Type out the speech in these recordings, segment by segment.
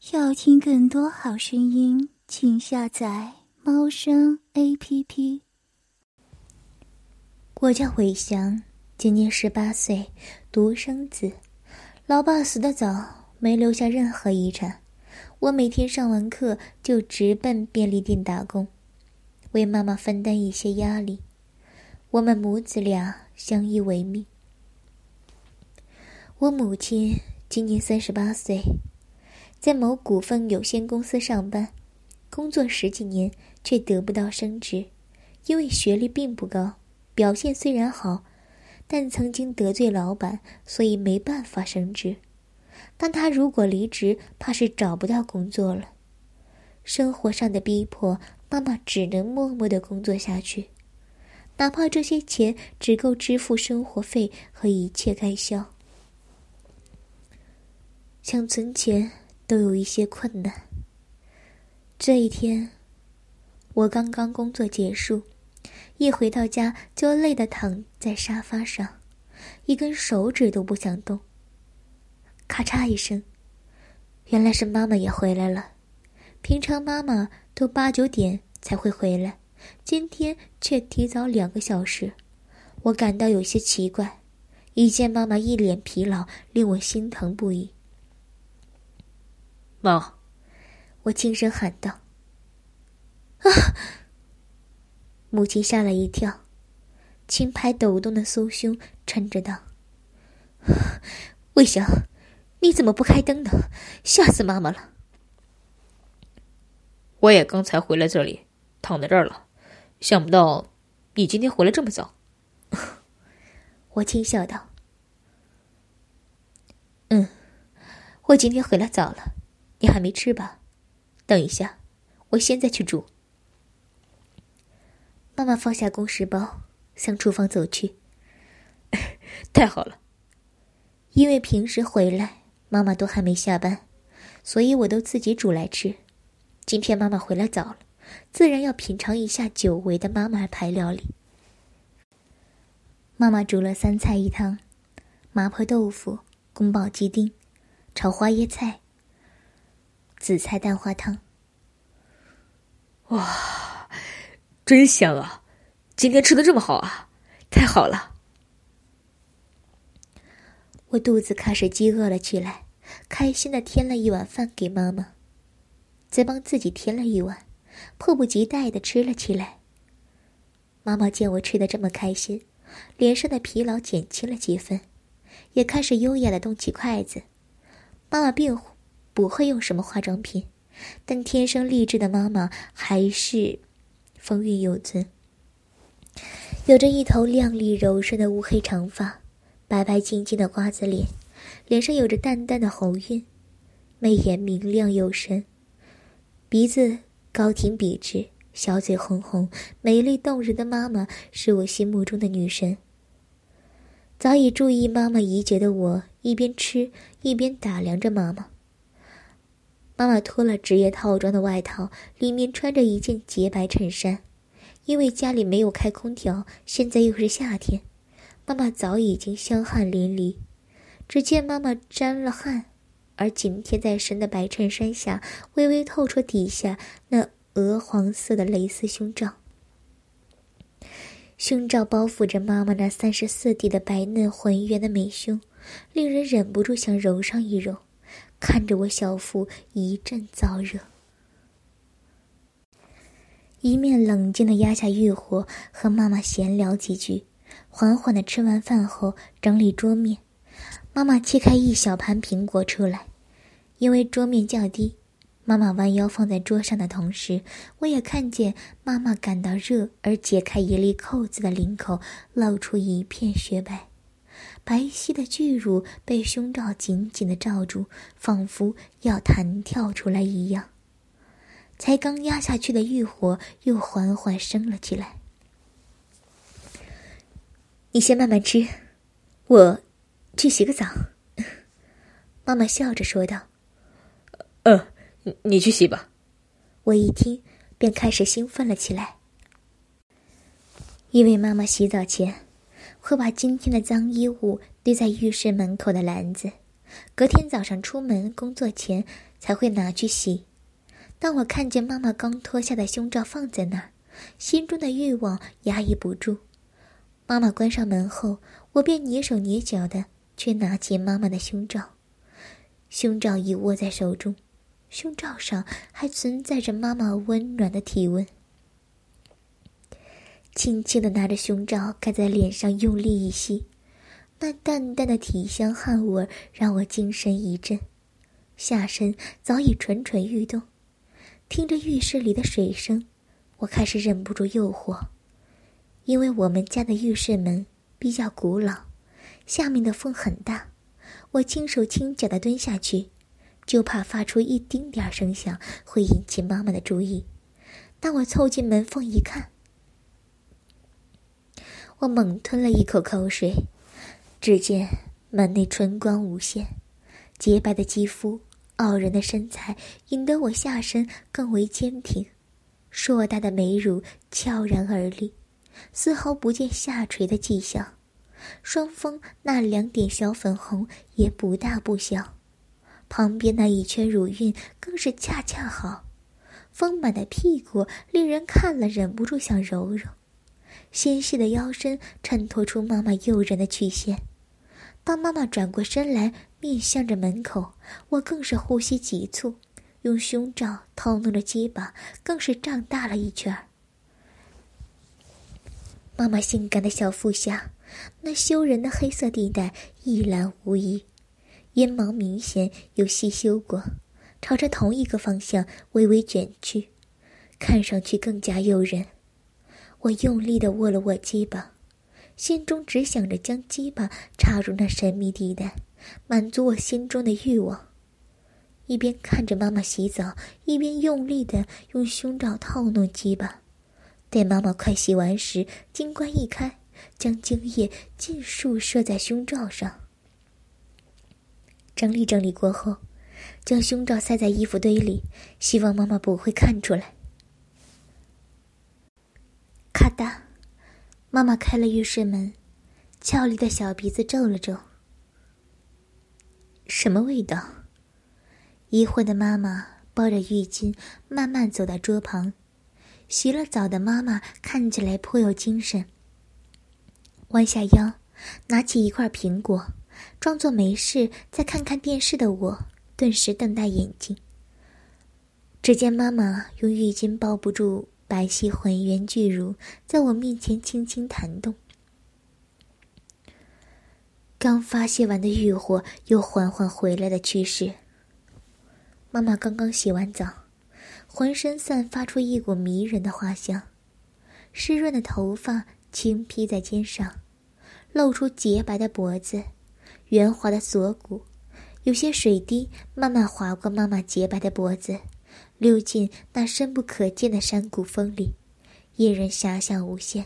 要听更多好声音，请下载猫声 APP。 我叫韦翔，今年18岁，独生子。老爸死得早，没留下任何遗产。我每天上完课就直奔便利店打工，为妈妈分担一些压力。我们母子俩相依为命。我母亲今年38岁，在某股份有限公司上班，工作10几年却得不到升职，因为学历并不高，表现虽然好，但曾经得罪老板，所以没办法升职。但他如果离职，怕是找不到工作了。生活上的逼迫，妈妈只能默默地工作下去，哪怕这些钱只够支付生活费和一切开销。想存钱都有一些困难。这一天，我刚刚工作结束，一回到家就累得躺在沙发上，一根手指都不想动。咔嚓一声，原来是妈妈也回来了。平常妈妈都8、9点才会回来，今天却提早2个小时。我感到有些奇怪，一见妈妈一脸疲劳，令我心疼不已。妈，我轻声喊道。啊！母亲吓了一跳，轻拍抖动的酥胸，嗔着道：魏翔，你怎么不开灯呢？吓死妈妈了。 我也刚才回来这里，躺在这儿了，想不到你今天回来这么早。 我轻笑道：我今天回来早了，你还没吃吧？等一下，我现在去煮。妈妈放下公事包，向厨房走去。 太好了， 因为平时回来妈妈都还没下班，所以我都自己煮来吃。今天妈妈回来早了，自然要品尝一下久违的妈妈牌料理。妈妈煮了3菜1汤，麻婆豆腐、宫保鸡丁、炒花椰菜、紫菜蛋花汤。 哇，真香啊！今天吃得这么好啊，太好了。 我肚子开始饥饿了起来，开心地添了一碗饭给妈妈，再帮自己添了一碗，迫不及待地吃了起来。妈妈见我吃得这么开心，脸上的疲劳减轻了几分，也开始优雅地动起筷子。妈妈并不会用什么化妆品，但天生丽质的妈妈还是风韵犹存，有着一头亮丽柔顺的乌黑长发，白白净净的瓜子脸，脸上有着淡淡的红晕，眉眼明亮有神，鼻子高挺笔直，小嘴红红，美丽动人的妈妈是我心目中的女神。早已注意妈妈已久的我，一边吃一边打量着妈妈。妈妈脱了职业套装的外套，里面穿着一件洁白衬衫。因为家里没有开空调，现在又是夏天，妈妈早已经香汗淋漓。只见妈妈沾了汗，而紧贴在身的白衬衫下，微微透出底下那鹅黄色的蕾丝胸罩。胸罩包覆着妈妈那34D 的白嫩浑圆的美胸，令人忍不住想揉上一揉，看着我小腹一阵燥热。一面冷静地压下欲火，和妈妈闲聊几句，缓缓地吃完饭后整理桌面。妈妈切开一小盘苹果出来，因为桌面较低，妈妈弯腰放在桌上的同时，我也看见妈妈感到热而解开一粒扣子的领口，露出一片雪白，白皙的巨乳被胸罩紧紧地罩住，仿佛要弹跳出来一样。才刚压下去的欲火又缓缓升了起来。你先慢慢吃，我去洗个澡。妈妈笑着说道。 你去洗吧。 我一听便开始兴奋了起来，因为妈妈洗澡前会把今天的脏衣物堆在浴室门口的篮子， 隔天早上出门工作前才会拿去洗。当我看见妈妈刚脱下的胸罩放在那儿，心中的欲望压抑不住。妈妈关上门后，我便蹑手蹑脚地去拿起妈妈的胸罩。胸罩已握在手中，胸罩上还存在着妈妈温暖的体温。轻轻地拿着胸罩盖在脸上，用力一吸，那淡淡的体香汗味让我精神一振，下身早已蠢蠢欲动。听着浴室里的水声，我开始忍不住诱惑。因为我们家的浴室门比较古老，下面的缝很大，我轻手轻脚地蹲下去，就怕发出一丁点声响会引起妈妈的注意。当我凑近门缝一看，我猛吞了一口口水。只见门内春光无限，洁白的肌肤，傲人的身材引得我下身更为坚挺，硕大的美乳悄然而立，丝毫不见下垂的迹象。双峰那2点小粉红也不大不小，旁边那一圈乳晕更是恰恰好，丰满的屁股令人看了忍不住想揉揉，纤细的腰身衬托出妈妈诱人的曲线。当妈妈转过身来面向着门口，我更是呼吸急促，用胸罩套弄着鸡巴更是胀大了一圈。妈妈性感的小腹下，那羞人的黑色地带一览无遗，阴毛明显有细修过，朝着同一个方向微微卷去，看上去更加诱人。我用力地握了握鸡巴，心中只想着将鸡巴插入那神秘地带，满足我心中的欲望。一边看着妈妈洗澡，一边用力地用胸罩套弄鸡巴。待妈妈快洗完时，金冠一开，将精液尽数射在胸罩上。整理整理过后，将胸罩塞在衣服堆里，希望妈妈不会看出来。咔嗒，妈妈开了浴室门，俏丽的小鼻子皱了皱。什么味道？疑惑的妈妈抱着浴巾慢慢走到桌旁。洗了澡的妈妈看起来颇有精神，弯下腰拿起一块苹果，装作没事在看看电视的我顿时瞪大眼睛。只见妈妈用浴巾包不住白皙浑圆巨乳，在我面前轻轻弹动。刚发泄完的欲火又缓缓回来的趋势。妈妈刚刚洗完澡，浑身散发出一股迷人的花香，湿润的头发轻披在肩上，露出洁白的脖子，圆滑的锁骨，有些水滴慢慢滑过妈妈洁白的脖子，溜进那深不可见的山谷缝里，引人遐想无限。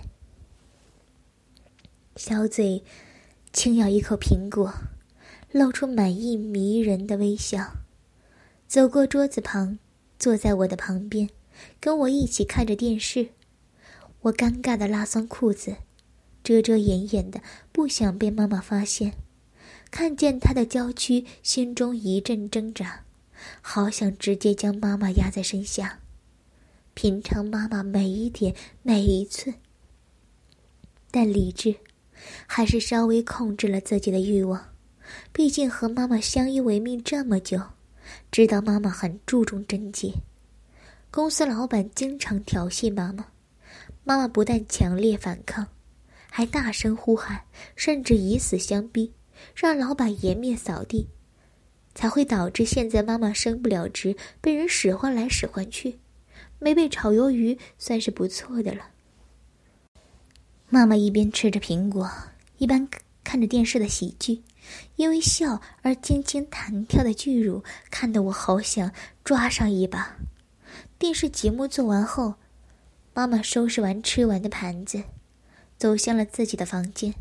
小嘴轻咬一口苹果，露出满意迷人的微笑，走过桌子旁，坐在我的旁边，跟我一起看着电视。我尴尬地拉松裤子，遮遮掩掩的，不想被妈妈发现。看见她的娇躯，心中一阵挣扎，好想直接将妈妈压在身下，品尝妈妈每一点每一寸。但理智还是稍微控制了自己的欲望，毕竟和妈妈相依为命这么久，知道妈妈很注重贞洁。公司老板经常调戏妈妈，妈妈不但强烈反抗，还大声呼喊，甚至以死相逼，让老板颜面扫地，才会导致现在妈妈升不了职，被人使唤来使唤去，没被炒鱿鱼算是不错的了。妈妈一边吃着苹果，一边看着电视的喜剧，因为笑而轻轻弹跳的巨乳看得我好想抓上一把。电视节目做完后，妈妈收拾完吃完的盘子，走向了自己的房间。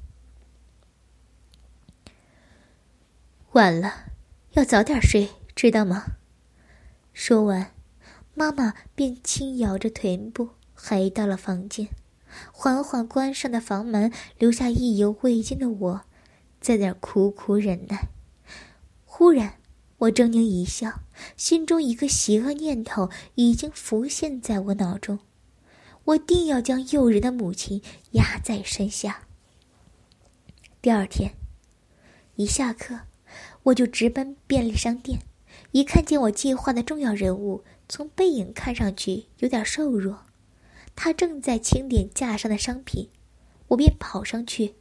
晚了，要早点睡，知道吗？说完，妈妈便轻摇着臀部回到了房间，缓缓关上的房门，留下意犹未尽的我在那儿苦苦忍耐。 忽然我狰狞一笑，心中一个邪恶念头已经浮现在我脑中，我定要将诱人的母亲压在身下。第二天一下课，我就直奔便利商店，一看见我计划的重要人物，从背影看上去有点瘦弱，他正在清点架上的商品，我便跑上去。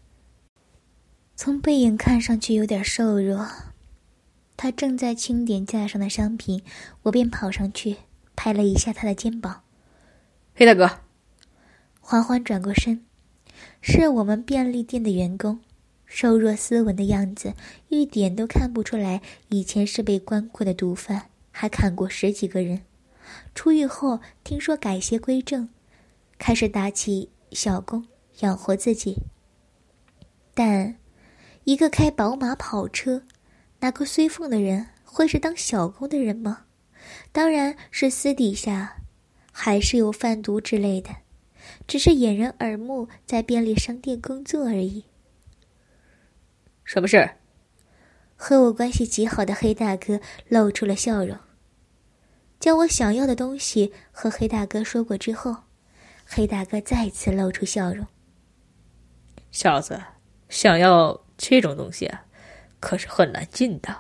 从背影看上去有点瘦弱，他正在清点架上的商品，我便跑上去，拍了一下他的肩膀。 黑大哥。 缓缓转过身，是我们便利店的员工，瘦弱斯文的样子，一点都看不出来以前是被关过的毒贩，还砍过10几个人。出狱后听说改邪归正，开始打起小工养活自己。但一个开宝马跑车拿个随凤的人，会是当小工的人吗？当然是私底下还是有贩毒之类的，只是掩人耳目，在便利商店工作而已。 什么事？ 和我关系极好的黑大哥露出了笑容。将我想要的东西和黑大哥说过之后，黑大哥再次露出笑容。 小子，想要这种东西啊，可是很难进的。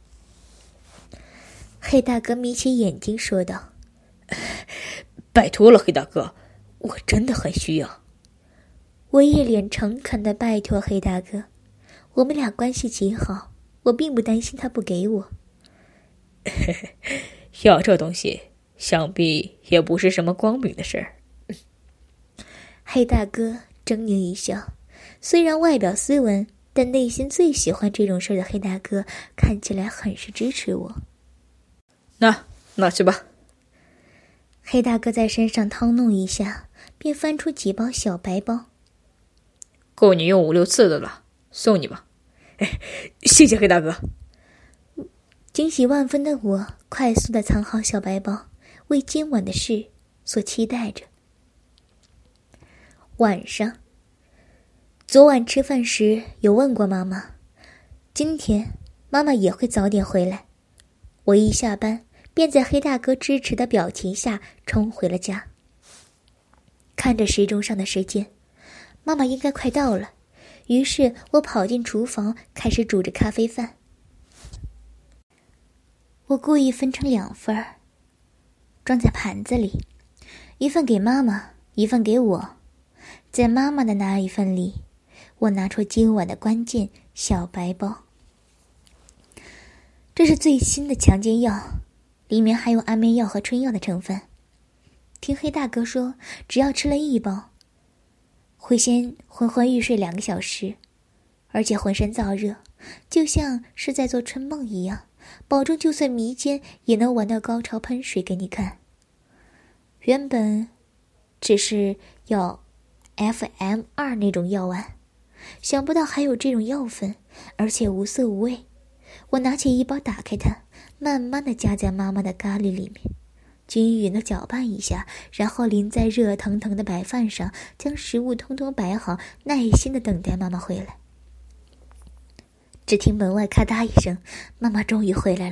黑大哥眯起眼睛说道。 拜托了，黑大哥，我真的很需要。 我一脸诚恳地拜托黑大哥，我们俩关系极好，我并不担心他不给我。 要这东西，想必也不是什么光明的事儿。 黑大哥狰狞一笑，虽然外表斯文，但内心最喜欢这种事的黑大哥看起来很是支持我。 拿去吧。 黑大哥在身上掏弄一下，便翻出几包小白包。 够你用5、6次的了，送你吧。谢谢黑大哥。 惊喜万分的我快速地藏好小白包，为今晚的事所期待着。晚上，昨晚吃饭时有问过妈妈，今天妈妈也会早点回来。我一下班便在黑大哥支持的表情下冲回了家。看着时钟上的时间，妈妈应该快到了，于是我跑进厨房开始煮着咖啡饭。我故意分成2份，装在盘子里，一份给妈妈，一份给我。在妈妈的那一份里，我拿出今晚的关键小白包。这是最新的强奸药，里面还有安眠药和春药的成分。听黑大哥说，只要吃了1包，会先昏昏欲睡2个小时，而且浑身燥热，就像是在做春梦一样，保证就算迷奸也能玩到高潮喷水给你看。原本只是要 FM2 那种药丸，想不到还有这种药粉，而且无色无味。我拿起1包打开它，慢慢地加在妈妈的咖喱里面，均匀地搅拌一下，然后淋在热腾腾的白饭上，将食物通通摆好，耐心地等待妈妈回来。只听门外咔嗒一声，妈妈终于回来了。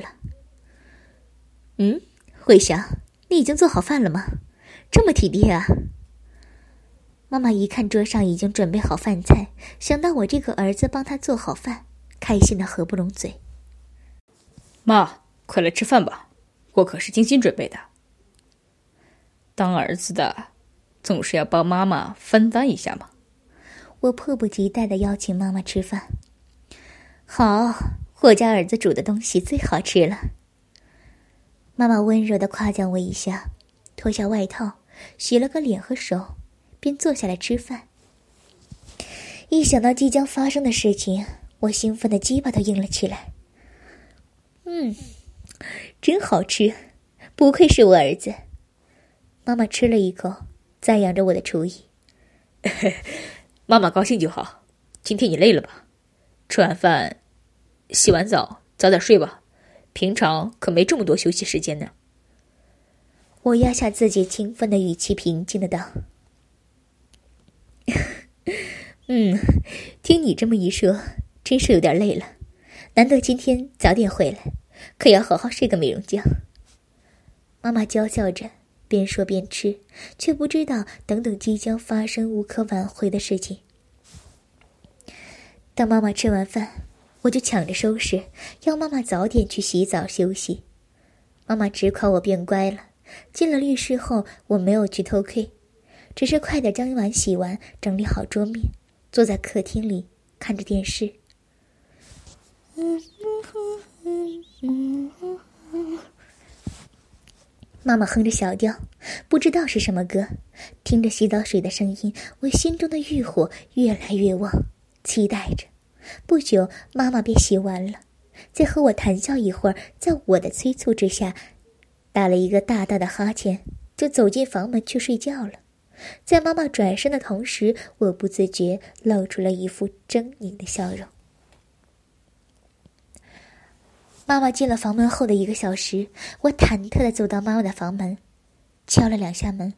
慧祥，你已经做好饭了吗？这么体贴啊。妈妈一看桌上已经准备好饭菜，想到我这个儿子帮她做好饭，开心得合不拢嘴。 妈，快来吃饭吧，我可是精心准备的。当儿子的总是要帮妈妈分担一下嘛。 我迫不及待地邀请妈妈吃饭。好，我家儿子煮的东西最好吃了。妈妈温柔地夸奖我一下，脱下外套，洗了个脸和手，便坐下来吃饭。一想到即将发生的事情，我兴奋的鸡巴都硬了起来。真好吃，不愧是我儿子。妈妈吃了一口，赞扬着我的厨艺。 妈妈高兴就好。今天你累了吧？吃完饭洗完澡早点睡吧，平常可没这么多休息时间呢。 我压下自己兴奋的语气，平静的道。听你这么一说，真是有点累了。 难得今天早点回来，可要好好睡个美容觉。妈妈娇笑着，边说边吃，却不知道等等即将发生无可挽回的事情。当妈妈吃完饭，我就抢着收拾，要妈妈早点去洗澡休息。妈妈直夸我变乖了。进了浴室后，我没有去偷窥，只是快点将碗洗完，整理好桌面，坐在客厅里看着电视。妈妈哼着小调，不知道是什么歌，听着洗澡水的声音，我心中的欲火越来越旺，期待着。不久，妈妈便洗完了，再和我谈笑一会儿，在我的催促之下，打了一个大大的哈欠，就走进房门去睡觉了。在妈妈转身的同时，我不自觉露出了一副狰狞的笑容。妈妈进了房门后的1个小时，我忐忑地走到妈妈的房门，敲了2下门。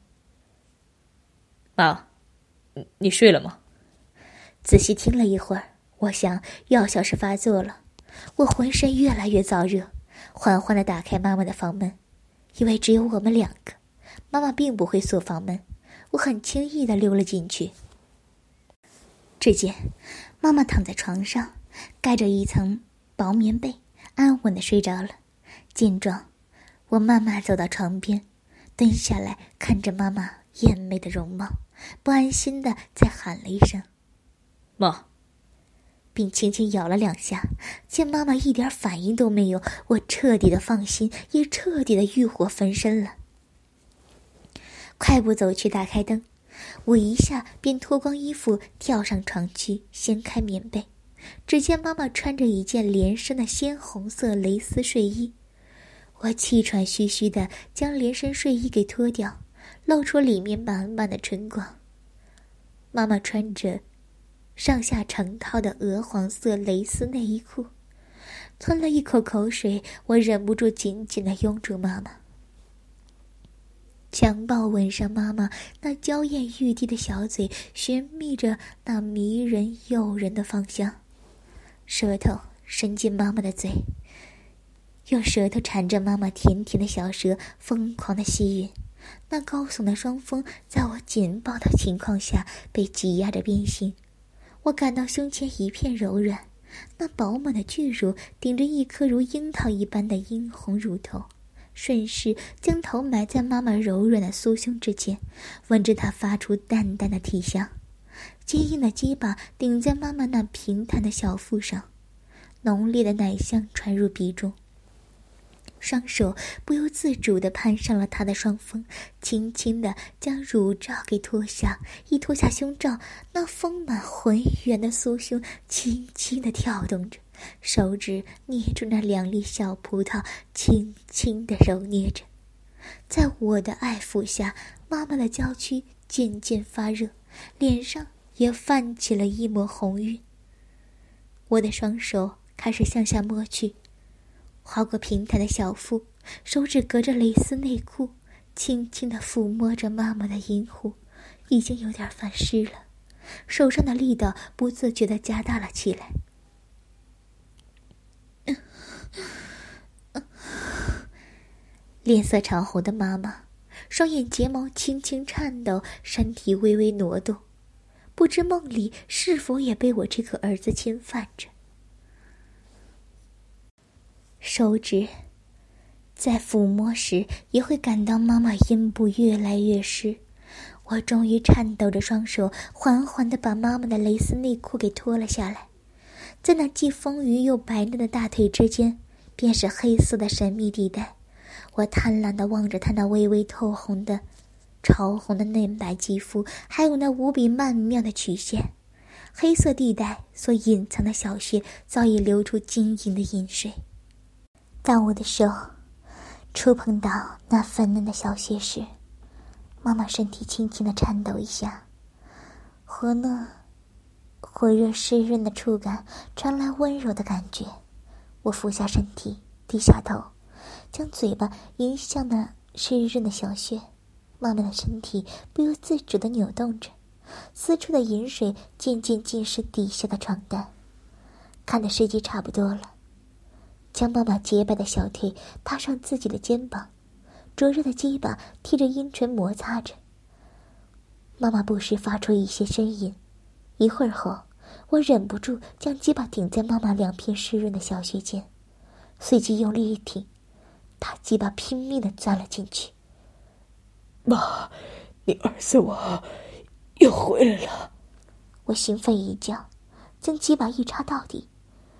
妈，你睡了吗？ 仔细听了一会儿，我想药效是发作了，我浑身越来越燥热，缓缓地打开妈妈的房门，因为只有我们2个，妈妈并不会锁房门，我很轻易地溜了进去。只见妈妈躺在床上，盖着一层薄棉被，安稳地睡着了。见状，我慢慢走到床边，蹲下来看着妈妈艳美的容貌，不安心地再喊了一声妈， 并轻轻咬了2下。见妈妈一点反应都没有，我彻底的放心，也彻底的欲火焚身了。快步走去打开灯，我一下便脱光衣服跳上床去，掀开棉被。只见妈妈穿着一件连身的鲜红色蕾丝睡衣，我气喘吁吁地将连身睡衣给脱掉，露出里面满满的春光。妈妈穿着上下成套的鹅黄色蕾丝内衣裤，吞了一口口水，我忍不住紧紧地拥住妈妈，强暴吻上妈妈那娇艳欲滴的小嘴，寻觅着那迷人诱人的芳香。舌头伸进妈妈的嘴，用舌头缠着妈妈甜甜的小舌，疯狂的吸吮。那高耸的双峰在我紧抱的情况下被挤压着变形，我感到胸前一片柔软，那饱满的巨乳顶着一颗如樱桃一般的殷红乳头，顺势将头埋在妈妈柔软的酥胸之间，闻着它发出淡淡的体香。坚硬的鸡巴顶在妈妈那平坦的小腹上，浓烈的奶香传入鼻中，双手不由自主地攀上了她的双峰，轻轻地将乳罩给脱下。一脱下胸罩，那丰满浑圆的酥胸轻轻地跳动着，手指捏住那2粒小葡萄，轻轻地揉捏着。在我的爱抚下，妈妈的娇躯渐渐发热，脸上也泛起了一抹红晕。我的双手开始向下摸去，划过平坦的小腹，手指隔着蕾丝内裤，轻轻地抚摸着妈妈的阴户，已经有点泛湿了，手上的力道不自觉地加大了起来。脸色潮红的妈妈，双眼睫毛轻轻颤抖，身体微微挪动，不知梦里是否也被我这个儿子侵犯着。手指在抚摸时也会感到妈妈阴部越来越湿，我终于颤抖着双手缓缓地把妈妈的蕾丝内裤给脱了下来，在那既丰腴又白嫩的大腿之间便是黑色的神秘地带。我贪婪地望着她那微微透红的潮红的嫩白肌肤，还有那无比曼妙的曲线，黑色地带所隐藏的小穴早已流出晶莹的饮水。当我的手触碰到那粉嫩的小穴时，妈妈身体轻轻地颤抖一下，和那火热湿润的触感传来温柔的感觉。我俯下身体，低下头，将嘴巴迎向那湿润的小穴，妈妈的身体不由自主地扭动着，撕出的饮水渐渐浸湿底下的床单。看的时机差不多了， 将妈妈洁白的小腿搭上自己的肩膀，灼热的鸡巴贴着阴唇摩擦着。妈妈不时发出一些呻吟，一会儿后，我忍不住将鸡巴顶在妈妈两片湿润的小穴间，随即用力一挺，大鸡巴拼命地钻了进去。 妈，你儿子我又回来了！ 我兴奋一叫，将鸡巴一插到底。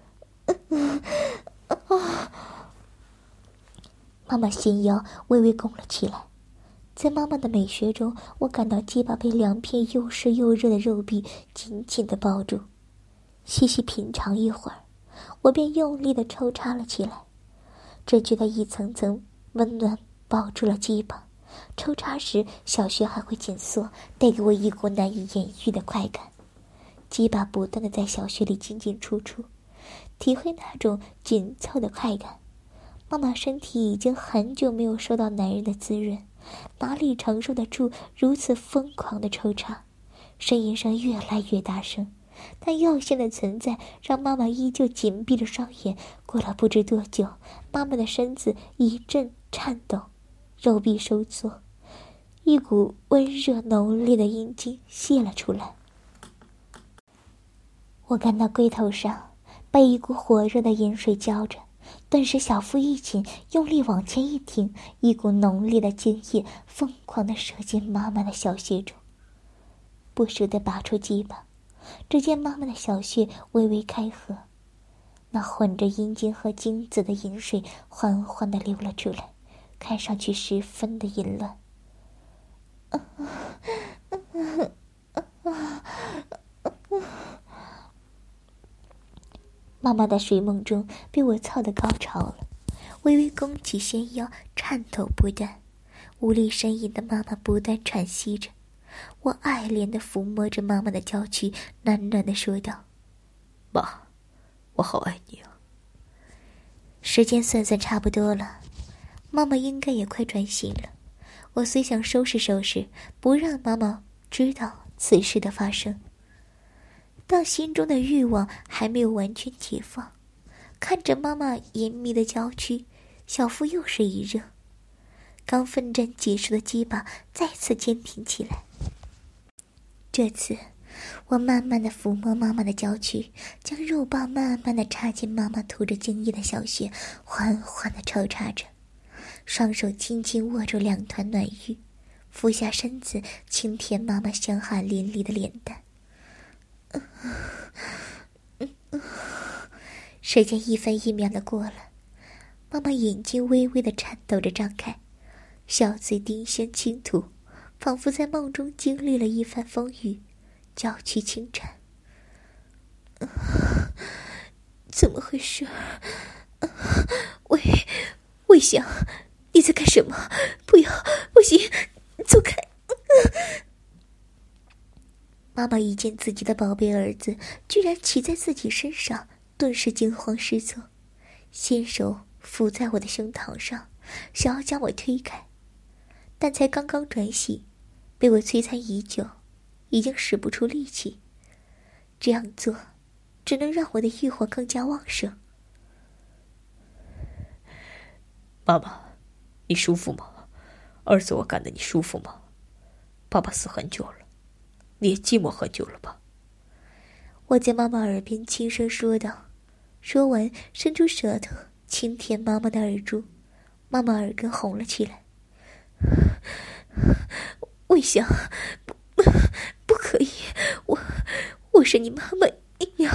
妈妈纤腰微微拱了起来，在妈妈的美穴中，我感到鸡巴被两片又湿又热的肉壁紧紧地抱住。细细品尝一会儿，我便用力地抽插了起来，只觉得一层层温暖抱住了鸡巴。抽插时，小穴还会紧缩，带给我一股难以言喻的快感。鸡巴不断地在小穴里进进出出，体会那种紧凑的快感。妈妈身体已经很久没有受到男人的滋润，哪里承受得住如此疯狂的抽插？呻吟声越来越大声，但药性的存在让妈妈依旧紧闭着双眼。过了不知多久，妈妈的身子一阵颤抖，肉壁收缩，一股温热浓烈的阴茎泄了出来。我感到龟头上被一股火热的饮水浇着，顿时小腹一紧，用力往前一挺，一股浓烈的精液疯狂地射进妈妈的小穴中。不舍地拔出鸡巴，只见妈妈的小穴微微开合，那混着阴茎和精子的饮水缓缓地流了出来，看上去十分的淫乱。妈妈的睡梦中被我操得高潮了，微微弓起纤腰，颤抖不断，无力呻吟的妈妈不断喘息着。我爱怜地抚摸着妈妈的娇躯，喃喃地说道：“ 妈，我好爱你啊。” 时间算差不多了，妈妈应该也快转醒了。我虽想收拾收拾，不让妈妈知道此事的发生，但心中的欲望还没有完全解放。看着妈妈隐秘的娇躯，小腹又是一热，刚奋战结束的鸡巴再次坚挺起来。这次我慢慢地抚摸妈妈的娇躯，将肉棒慢慢地插进妈妈涂着精液的小穴，缓缓地抽插着，双手轻轻握住两团暖玉，俯下身子轻舔妈妈香汗淋漓的脸蛋。时间一分一秒地过了，妈妈眼睛微微地颤抖着张开，小嘴丁香轻吐，仿佛在梦中经历了一番风雨，娇躯轻颤。怎么回事？魏翔，你在干什么？不要，不行，走开！妈妈一见自己的宝贝儿子居然骑在自己身上，顿时惊慌失措，先手扶在我的胸膛上，想要将我推开，但才刚刚转醒，被我摧残已久，已经使不出力气。这样做只能让我的欲火更加旺盛。 妈妈，你舒服吗？儿子我干得你舒服吗？爸爸死很久了，你也寂寞很久了吧？ 我在妈妈耳边轻声说道，说完伸出舌头轻舔妈妈的耳珠，妈妈耳根红了起来。魏翔，不可以，我是你妈妈呀！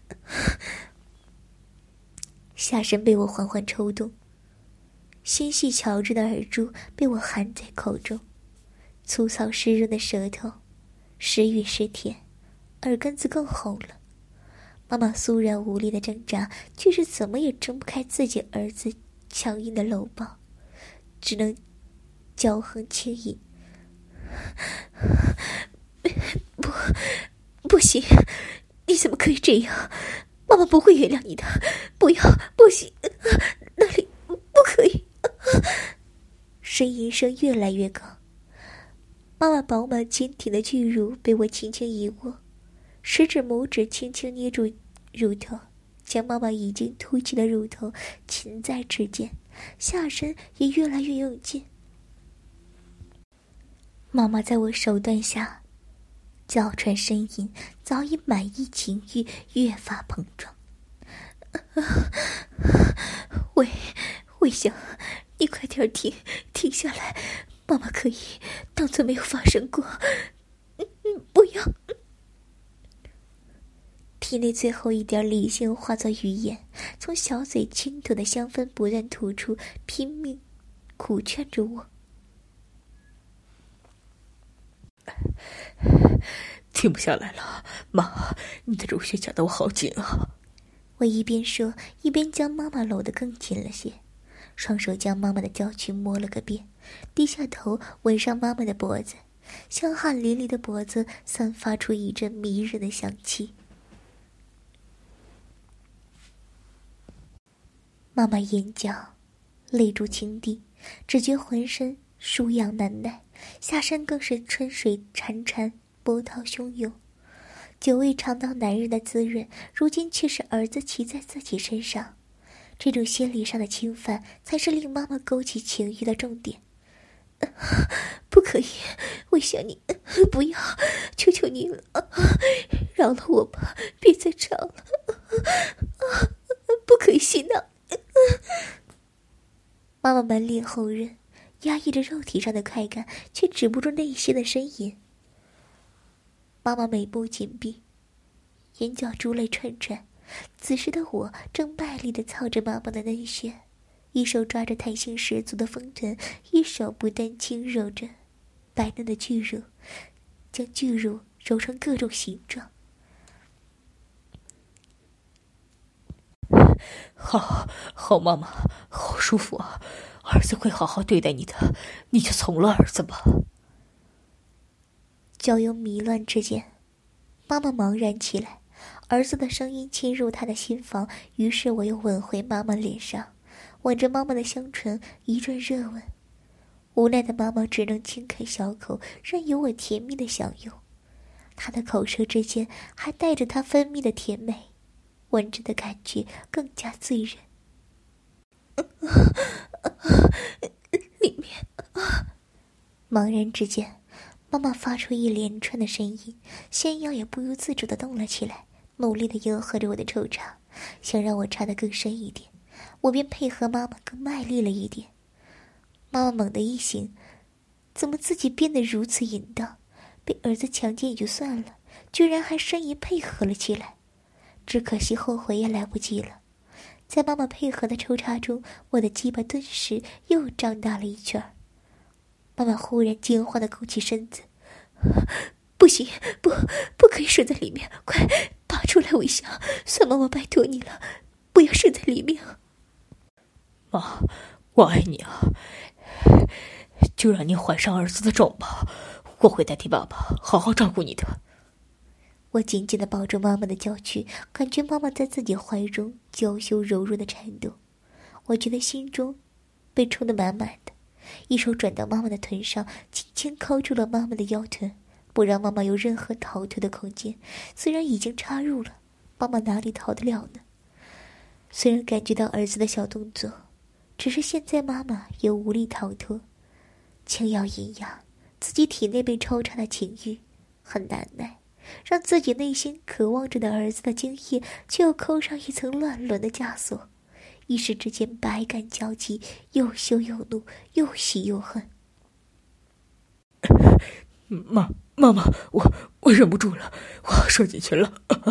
下身被我缓缓抽动，纤细巧致的耳珠被我含在口中，粗糙湿润的舌头时雨时甜，耳根子更红了。妈妈酥然无力的挣扎，却是怎么也挣不开自己儿子强硬的搂抱，只能娇哼轻吟。不行，你怎么可以这样？妈妈不会原谅你的，不要，不行，那里不可以！呻吟声越来越高，妈妈饱满坚挺的巨乳被我轻轻一握，食指拇指轻轻捏住乳头， 将妈妈已经凸起的乳头擒在指尖，下身也越来越用劲。妈妈在我手段下娇喘呻吟，早已满溢情欲，越发膨胀。魏翔，你快点停下来，妈妈可以当作没有发生过。不要。体内最后一点理性化作语言，从小嘴轻吐的香氛不断吐出，拼命苦劝着我。 停不下来了，妈，你的乳穴夹得我好紧啊！ 我一边说，一边将妈妈搂得更紧了些，双手将妈妈的娇躯摸了个遍，低下头吻上妈妈的脖子，香汗淋漓的脖子散发出一阵迷人的香气。妈妈眼角泪珠倾滴，只觉浑身舒痒难耐，下身更是春水潺潺，波涛汹涌。久未尝到男人的滋润，如今却是儿子骑在自己身上，这种心理上的侵犯才是令妈妈勾起情欲的重点。不可以，我想你，不要，求求你了，饶了我吧，别再吵了，不可以洗脑。妈妈满脸红润，压抑着肉体上的快感，却止不住内心的呻吟。妈妈眉目紧闭，眼角珠泪串串。此时的我正卖力地操着妈妈的嫩穴，一手抓着弹性十足的丰臀，一手不断轻揉着白嫩的巨乳，将巨乳揉成各种形状。 好妈妈，好舒服啊！儿子会好好对待你的，你就从了儿子吧。 交友迷乱之间，妈妈茫然起来，儿子的声音侵入她的心房，于是我又吻回妈妈脸上，吻着妈妈的香唇，一阵热吻。无奈的妈妈只能轻开小口，任由我甜蜜的享用。她的口舌之间还带着她分泌的甜美，吻着的感觉更加醉人。里面，茫然之间，妈妈发出一连串的呻吟，纤腰也不由自主地动了起来，努力地迎合着我的抽插，想让我插得更深一点，我便配合妈妈更卖力了一点。妈妈猛地一醒，怎么自己变得如此淫荡？被儿子强奸也就算了，居然还呻吟配合了起来，只可惜后悔也来不及了。在妈妈配合的抽插中，我的鸡巴顿时又胀大了一圈。妈妈忽然惊慌地勾起身子，不行，不可以射在里面，快拔出来！微笑，算妈妈拜托你了，不要射在里面。 妈，我爱你啊，就让你怀上儿子的种吧，我会代替爸爸好好照顾你的。 我紧紧地抱住妈妈的娇躯，感觉妈妈在自己怀中娇羞柔弱的颤动，我觉得心中被充得满满的，一手转到妈妈的臀上，轻轻扣住了妈妈的腰臀，不让妈妈有任何逃脱的空间。虽然已经插入了，妈妈哪里逃得了呢？虽然感觉到儿子的小动作，只是现在妈妈也无力逃脱，轻咬银牙，自己体内被抽插的情欲很难耐，让自己内心渴望着的儿子的精液却又扣上一层乱伦的枷锁，一时之间百感交集，又羞又怒，又喜又恨。 妈妈，我忍不住了，我要射进去了。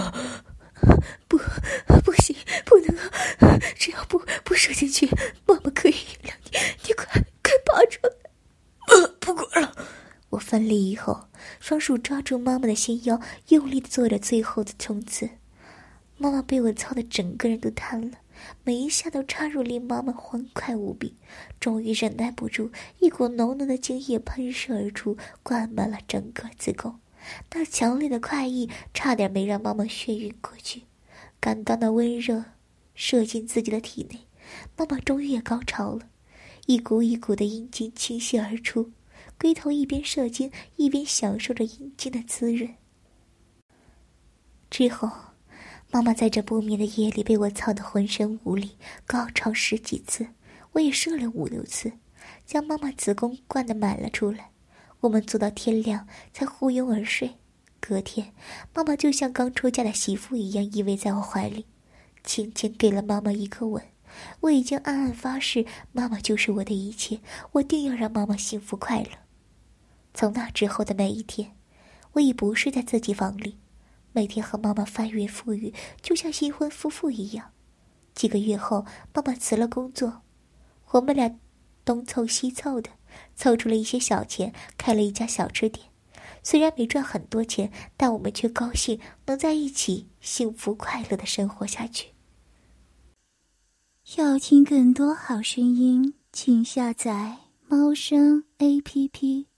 不行，不能，只要不射进去，妈妈可以原谅你，你快拔出来。 不管了。 我奋力以后，双手抓住妈妈的纤腰，用力地做着最后的冲刺。妈妈被我操得整个人都瘫了，每一下都插入，令妈妈欢快无比。终于忍耐不住，一股浓浓的精液喷射而出，灌满了整个子宫。那强烈的快意差点没让妈妈眩晕过去。感到那温热射进自己的体内，妈妈终于也高潮了，一股一股的阴茎倾泻而出，龟头一边射精一边享受着阴茎的滋润。之后， 妈妈在这不眠的夜里被我操得浑身无力，高潮10几次，我也射了5、6次，将妈妈子宫灌得满了出来。我们做到天亮才呼拥而睡。隔天，妈妈就像刚出嫁的媳妇一样依偎在我怀里，轻轻给了妈妈一个吻。我已经暗暗发誓，妈妈就是我的一切，我定要让妈妈幸福快乐。从那之后的每一天，我已不是在自己房里，每天和妈妈翻云覆雨，就像新婚夫妇一样。几个月后，妈妈辞了工作，我们俩东凑西凑的，凑出了一些小钱，开了一家小吃店。虽然没赚很多钱，但我们却高兴能在一起幸福快乐的生活下去。 要听更多好声音，请下载猫声 APP。